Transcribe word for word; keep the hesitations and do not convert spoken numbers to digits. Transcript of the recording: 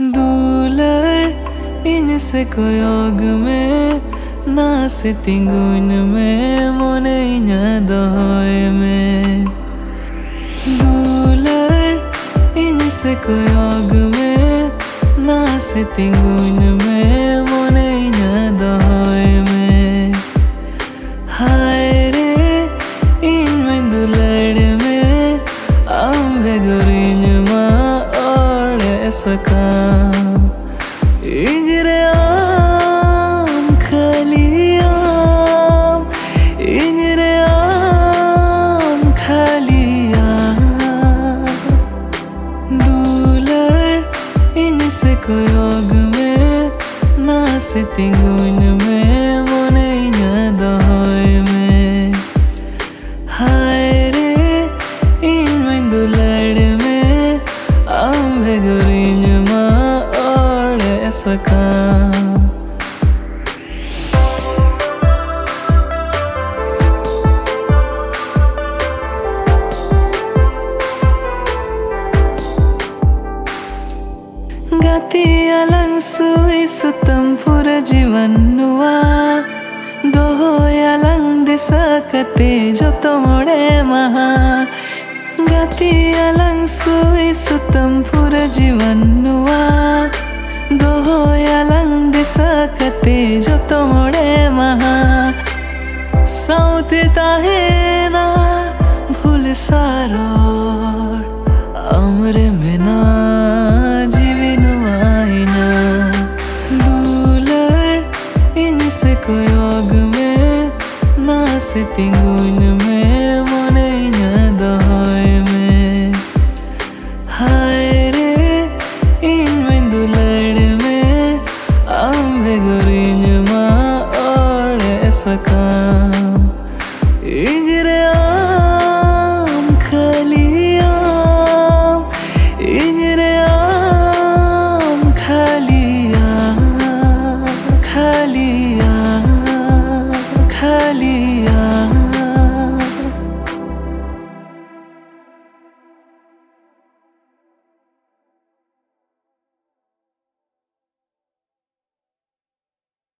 दूलर इनसे कोयोग में नासे तिंगुन में मोने दोए में दूलर इनसे कोयोग में नासे तिंगुन में मोने दोए में हाय रे इनमें दुलड़ में आम्बे गुरिन मा ओढ़े सका इंजरे आम खाली आम इंजरे आम खाली आम दूलर इनसे कोयोग में नासे तिंगुन में मोने दोए में हाय रे इनमें दुलड़ में आम्बे गुरिन मा ओढ़े सका गति अलंग सुई सुतम पूरा जीवन नुआ दोहो अलंग दिसकते जो तो मोड़े महा गति अलंग सुई सुतम पूरा जीवन नुआ दोहो अलंग दिसकते जो तो मोड़े महा सौते ताहे ना भूल सारो अमरे में ना कोयोग में नासे तिंगुन में मोने दोए में हाय रे इनमें दुलड़ में आम्बे गुरिन मा ओढ़े सका इंजरे आम खाली आम इंजरे आम खाली आम खाली